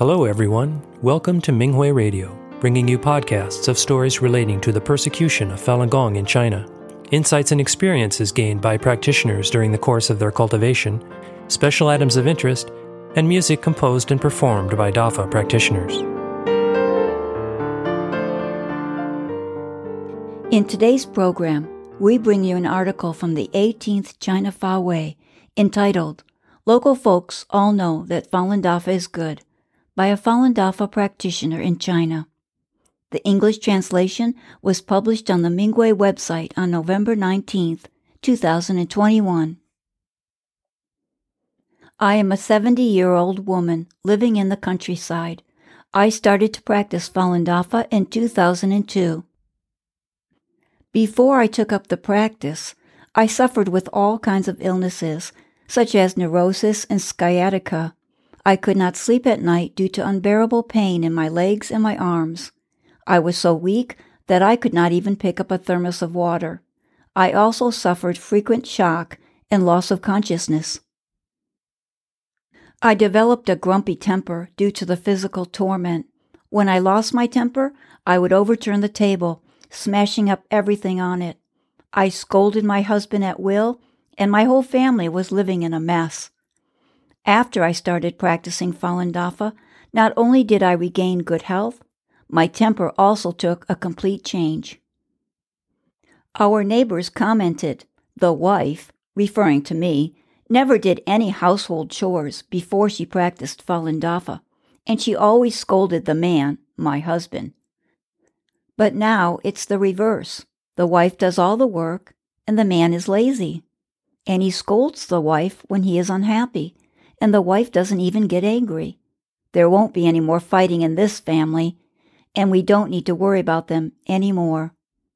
Hello, everyone. Welcome to Minghui Radio, bringing you podcasts of stories relating to the persecution of Falun Gong in China, insights and experiences gained by practitioners during the course of their cultivation, special items of interest, and music composed and performed by Dafa practitioners. In today's program, we bring you an article from the 18th China Fa Wei entitled, "Local Folks All Know That Falun Dafa is Good," by a Falun Dafa practitioner in China. The English translation was published on the Minghui website on November 19, 2021. I am a 70-year-old woman living in the countryside. I started to practice Falun Dafa in 2002. Before I took up the practice, I suffered with all kinds of illnesses, such as neurosis and sciatica. I could not sleep at night due to unbearable pain in my legs and my arms. I was so weak that I could not even pick up a thermos of water. I also suffered frequent shock and loss of consciousness. I developed a grumpy temper due to the physical torment. When I lost my temper, I would overturn the table, smashing up everything on it. I scolded my husband at will, and my whole family was living in a mess. After I started practicing Falun Dafa, not only did I regain good health, my temper also took a complete change. Our neighbors commented, the wife, referring to me, never did any household chores before she practiced Falun Dafa, and she always scolded the man, my husband. But now it's the reverse. The wife does all the work, and the man is lazy. And he scolds the wife when he is unhappy, and the wife doesn't even get angry. There won't be any more fighting in this family, and we don't need to worry about them anymore.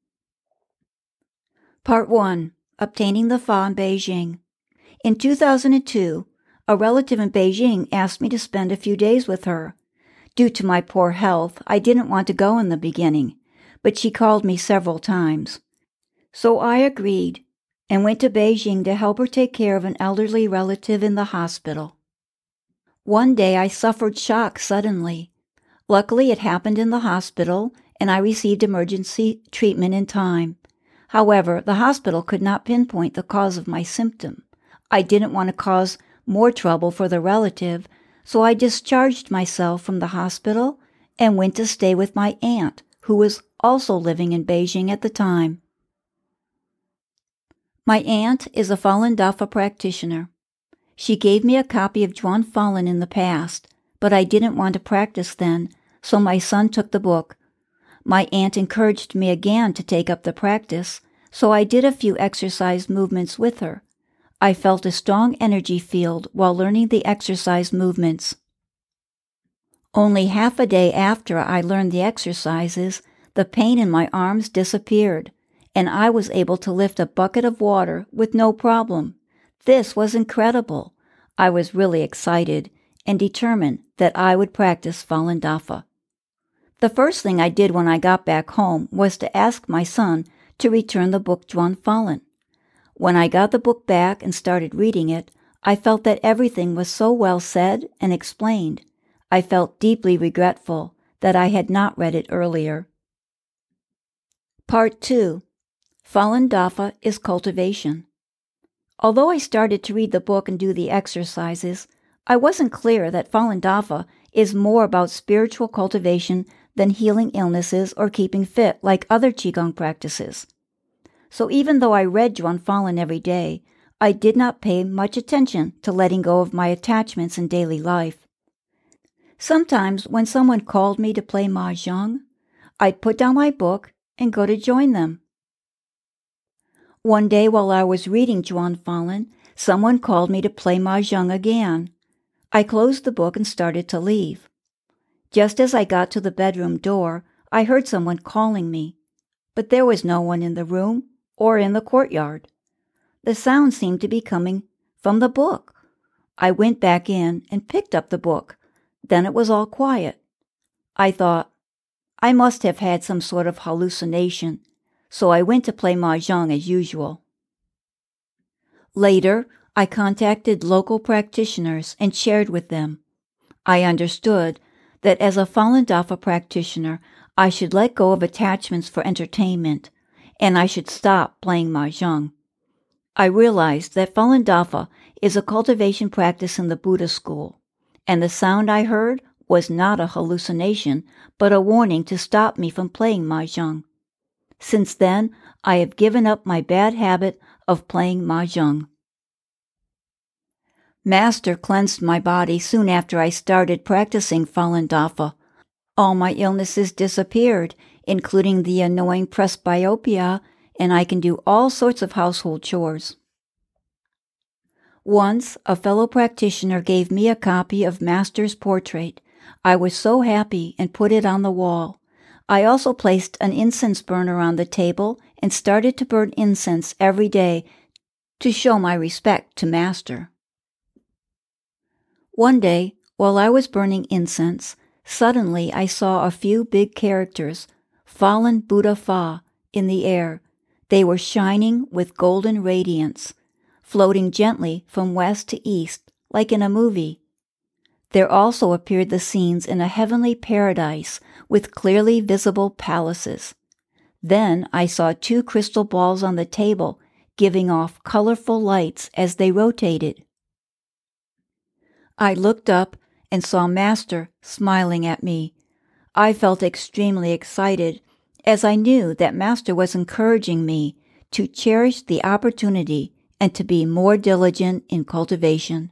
Part 1. Obtaining the Fa in Beijing. In 2002, a relative in Beijing asked me to spend a few days with her. Due to my poor health, I didn't want to go in the beginning, but she called me several times. So I agreed and went to Beijing to help her take care of an elderly relative in the hospital. One day I suffered shock suddenly. Luckily, it happened in the hospital, and I received emergency treatment in time. However, the hospital could not pinpoint the cause of my symptom. I didn't want to cause more trouble for the relative, so I discharged myself from the hospital and went to stay with my aunt, who was also living in Beijing at the time. My aunt is a Falun Dafa practitioner. She gave me a copy of Zhuan Falun in the past, but I didn't want to practice then, so my son took the book. My aunt encouraged me again to take up the practice, so I did a few exercise movements with her. I felt a strong energy field while learning the exercise movements. Only half a day after I learned the exercises, the pain in my arms disappeared, and I was able to lift a bucket of water with no problem. This was incredible. I was really excited and determined that I would practice Falun Dafa. The first thing I did when I got back home was to ask my son to return the book Zhuan Falun. When I got the book back and started reading it, I felt that everything was so well said and explained. I felt deeply regretful that I had not read it earlier. Part 2. Falun Dafa is cultivation. Although I started to read the book and do the exercises, I wasn't clear that Falun Dafa is more about spiritual cultivation than healing illnesses or keeping fit like other Qigong practices. So even though I read Zhuan Falun every day, I did not pay much attention to letting go of my attachments in daily life. Sometimes when someone called me to play mahjong, I'd put down my book and go to join them. One day while I was reading Zhuan Falun, someone called me to play mahjong again. I closed the book and started to leave. Just as I got to the bedroom door, I heard someone calling me, but there was no one in the room or in the courtyard. The sound seemed to be coming from the book. I went back in and picked up the book. Then it was all quiet. I thought, I must have had some sort of hallucination, so I went to play mahjong as usual. Later, I contacted local practitioners and shared with them. I understood that as a Falun Dafa practitioner, I should let go of attachments for entertainment, and I should stop playing mahjong. I realized that Falun Dafa is a cultivation practice in the Buddha school, and the sound I heard was not a hallucination, but a warning to stop me from playing mahjong. Since then, I have given up my bad habit of playing mahjong. Master cleansed my body soon after I started practicing Falun Dafa. All my illnesses disappeared, including the annoying presbyopia, and I can do all sorts of household chores. Once, a fellow practitioner gave me a copy of Master's portrait. I was so happy and put it on the wall. I also placed an incense burner on the table and started to burn incense every day to show my respect to Master. One day, while I was burning incense, suddenly I saw a few big characters, Falun Buddha Fa, in the air. They were shining with golden radiance, floating gently from west to east, like in a movie. There also appeared the scenes in a heavenly paradise with clearly visible palaces. Then I saw 2 crystal balls on the table, giving off colorful lights as they rotated. I looked up and saw Master smiling at me. I felt extremely excited, as I knew that Master was encouraging me to cherish the opportunity and to be more diligent in cultivation.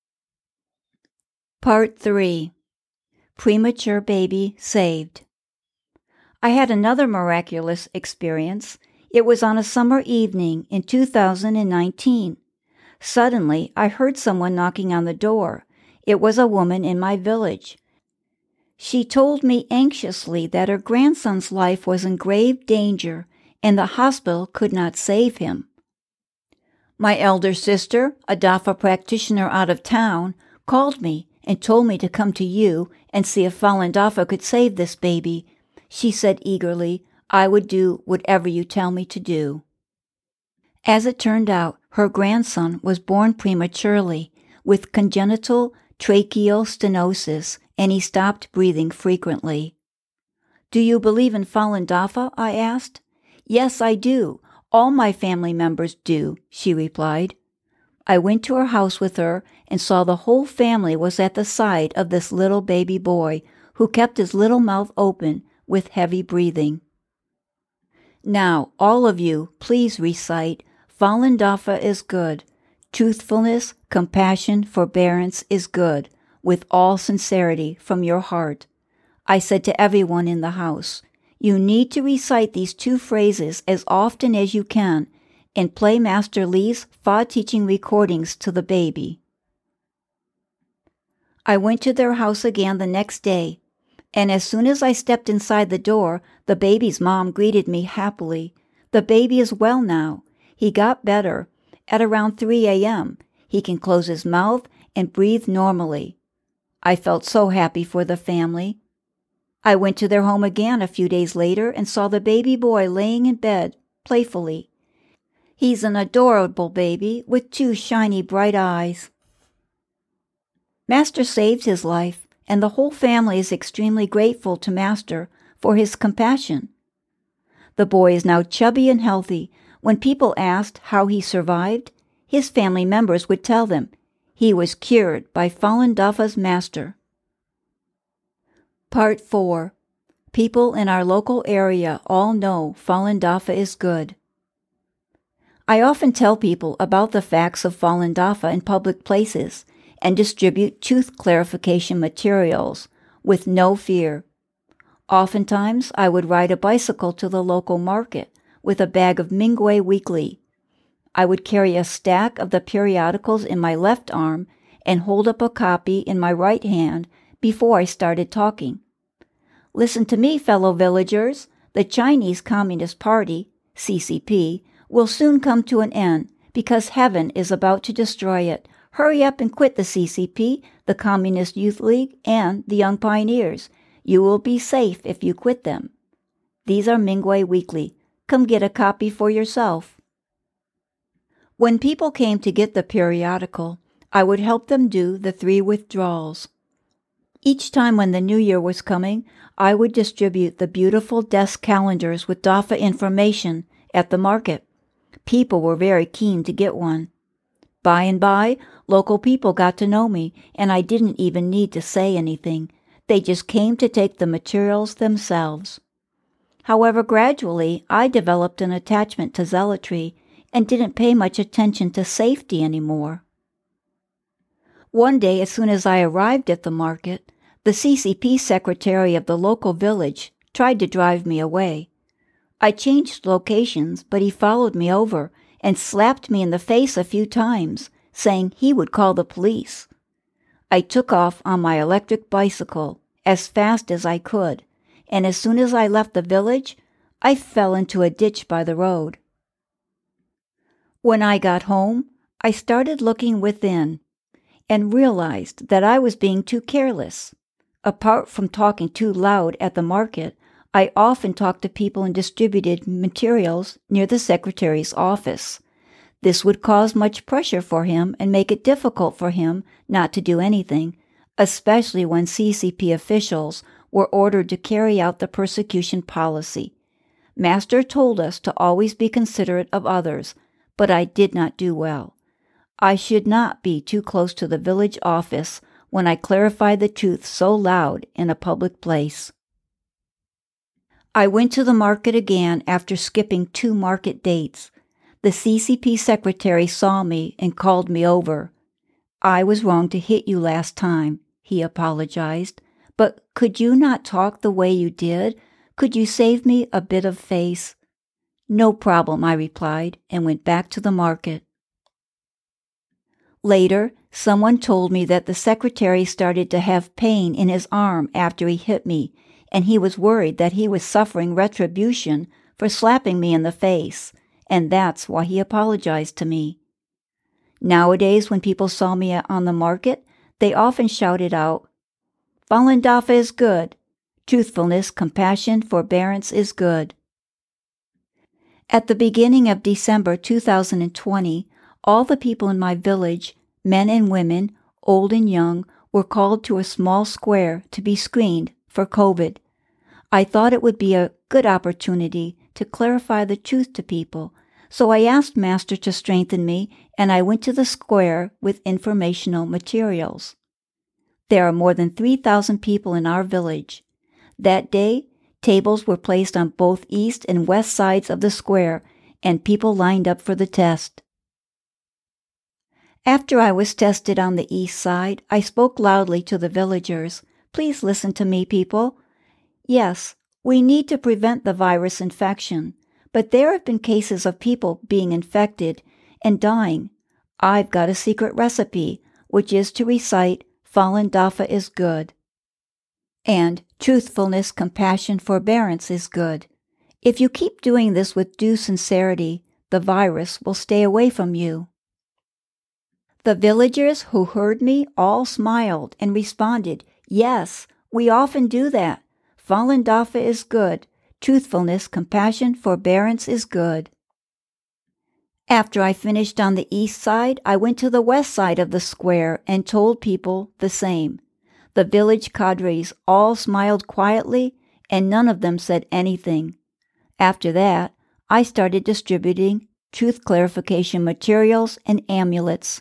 Part 3. Premature Baby Saved. I had another miraculous experience. It was on a summer evening in 2019. Suddenly, I heard someone knocking on the door. It was a woman in my village. She told me anxiously that her grandson's life was in grave danger and the hospital could not save him. My elder sister, a Dafa practitioner out of town, called me and told me to come to you and see if Falun Dafa could save this baby. She said eagerly, I would do whatever you tell me to do. As it turned out, her grandson was born prematurely with congenital tracheal stenosis, and he stopped breathing frequently. Do you believe in Falun Dafa? I asked. Yes, I do. All my family members do, she replied. I went to her house with her and saw the whole family was at the side of this little baby boy who kept his little mouth open with heavy breathing. Now, all of you, please recite, Falun Dafa is good. Truthfulness, compassion, forbearance is good, with all sincerity from your heart. I said to everyone in the house, you need to recite these 2 phrases as often as you can and play Master Li's Fa teaching recordings to the baby. I went to their house again the next day, and as soon as I stepped inside the door, the baby's mom greeted me happily. The baby is well now. He got better. At around 3 a.m., he can close his mouth and breathe normally. I felt so happy for the family. I went to their home again a few days later and saw the baby boy laying in bed, playfully. He's an adorable baby with 2 shiny bright eyes. Master saved his life, and the whole family is extremely grateful to Master for his compassion. The boy is now chubby and healthy. When people asked how he survived, his family members would tell them he was cured by Falun Dafa's Master. Part 4. People in our local area all know Falun Dafa is good. I often tell people about the facts of Falun Dafa in public places and distribute truth clarification materials with no fear. Oftentimes, I would ride a bicycle to the local market with a bag of Minghui Weekly. I would carry a stack of the periodicals in my left arm and hold up a copy in my right hand before I started talking. Listen to me, fellow villagers. The Chinese Communist Party, CCP, will soon come to an end because heaven is about to destroy it. Hurry up and quit the CCP, the Communist Youth League, and the Young Pioneers. You will be safe if you quit them. These are Minghui Weekly. Come get a copy for yourself. When people came to get the periodical, I would help them do the 3 withdrawals. Each time when the new year was coming, I would distribute the beautiful desk calendars with DAFA information at the market. People were very keen to get one. By and by, local people got to know me, and I didn't even need to say anything. They just came to take the materials themselves. However, gradually, I developed an attachment to zealotry and didn't pay much attention to safety anymore. One day, as soon as I arrived at the market, the CCP secretary of the local village tried to drive me away. I changed locations, but he followed me over and slapped me in the face a few times, saying he would call the police. I took off on my electric bicycle as fast as I could, and as soon as I left the village, I fell into a ditch by the road. When I got home, I started looking within and realized that I was being too careless. Apart from talking too loud at the market, I often talked to people and distributed materials near the secretary's office. This would cause much pressure for him and make it difficult for him not to do anything, especially when CCP officials were ordered to carry out the persecution policy. Master told us to always be considerate of others, but I did not do well. I should not be too close to the village office when I clarified the truth so loud in a public place. I went to the market again after skipping 2 market dates. The CCP secretary saw me and called me over. "I was wrong to hit you last time," he apologized. "But could you not talk the way you did? Could you save me a bit of face?" "No problem," I replied, and went back to the market. Later, someone told me that the secretary started to have pain in his arm after he hit me, and he was worried that he was suffering retribution for slapping me in the face, and that's why he apologized to me. Nowadays, when people saw me on the market, they often shouted out, "Falun Dafa is good. Truthfulness, compassion, forbearance is good." At the beginning of December 2020, all the people in my village, men and women, old and young, were called to a small square to be screened for COVID. I thought it would be a good opportunity to clarify the truth to people, so I asked Master to strengthen me, and I went to the square with informational materials. There are more than 3,000 people in our village. That day, tables were placed on both east and west sides of the square, and people lined up for the test. After I was tested on the east side, I spoke loudly to the villagers. "Please listen to me, people. Yes, we need to prevent the virus infection, but there have been cases of people being infected and dying. I've got a secret recipe, which is to recite Falun Dafa is good, and truthfulness, compassion, forbearance is good. If you keep doing this with due sincerity, the virus will stay away from you." The villagers who heard me all smiled and responded, "Yes, we often do that. Falun Dafa is good. Truthfulness, compassion, forbearance is good." After I finished on the east side, I went to the west side of the square and told people the same. The village cadres all smiled quietly, and none of them said anything. After that, I started distributing truth clarification materials and amulets.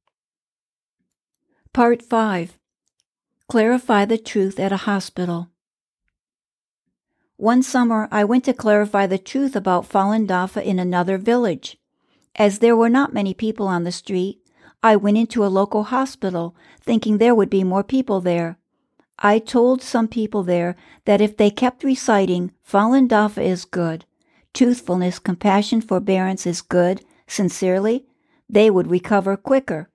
Part 5. Clarify the truth at a hospital. One summer, I went to clarify the truth about Falun Dafa in another village. As there were not many people on the street, I went into a local hospital, thinking there would be more people there. I told some people there that if they kept reciting Falun Dafa is good, truthfulness, compassion, forbearance is good, sincerely, they would recover quicker.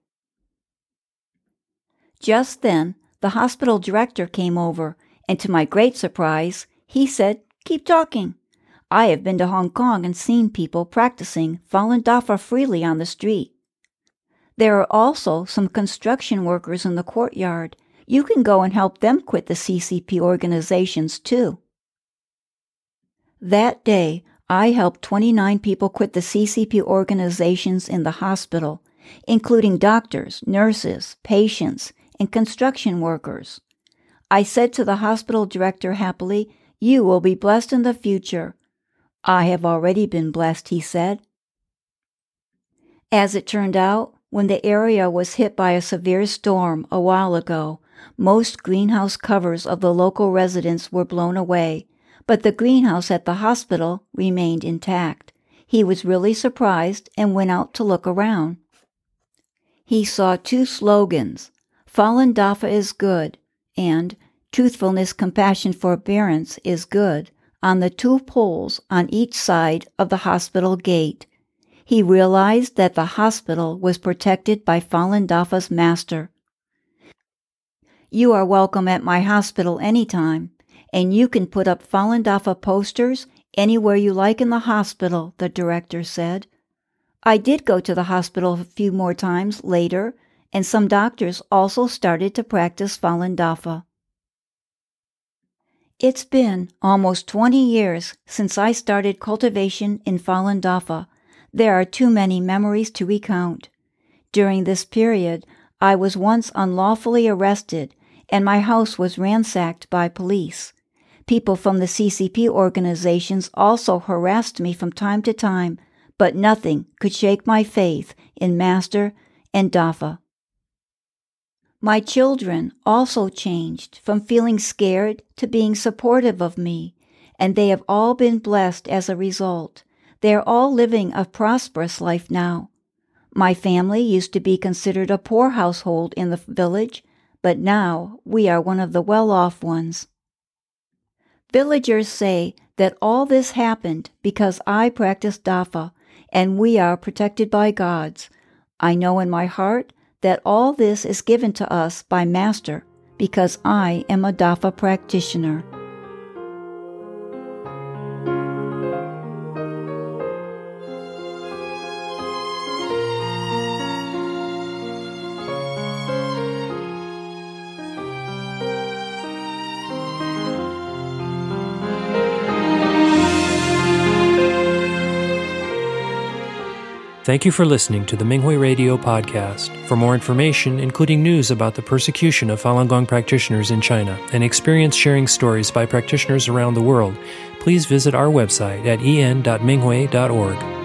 Just then, the hospital director came over, and to my great surprise, he said, "Keep talking. I have been to Hong Kong and seen people practicing Falun Dafa freely on the street. There are also some construction workers in the courtyard. You can go and help them quit the CCP organizations too." That day, I helped 29 people quit the CCP organizations in the hospital, including doctors, nurses, patients, and construction workers. I said to the hospital director happily, "You will be blessed in the future." "I have already been blessed," he said. As it turned out, when the area was hit by a severe storm a while ago, most greenhouse covers of the local residents were blown away, but the greenhouse at the hospital remained intact. He was really surprised and went out to look around. He saw 2 slogans, "Falun Dafa is good," and "Truthfulness, Compassion, Forbearance is good," on the 2 poles on each side of the hospital gate. He realized that the hospital was protected by Falun Dafa's master. "You are welcome at my hospital anytime, and you can put up Falun Dafa posters anywhere you like in the hospital," the director said. I did go to the hospital a few more times later, and some doctors also started to practice Falun Dafa. It's been almost 20 years since I started cultivation in Falun Dafa. There are too many memories to recount. During this period, I was once unlawfully arrested, and my house was ransacked by police. People from the CCP organizations also harassed me from time to time, but nothing could shake my faith in Master and Dafa. My children also changed from feeling scared to being supportive of me, and they have all been blessed as a result. They are all living a prosperous life now. My family used to be considered a poor household in the village, but now we are one of the well-off ones. Villagers say that all this happened because I practiced Dafa, and we are protected by gods. I know in my heart that all this is given to us by Master because I am a Dafa practitioner. Thank you for listening to the Minghui Radio podcast. For more information, including news about the persecution of Falun Gong practitioners in China and experience-sharing stories by practitioners around the world, please visit our website at en.minghui.org.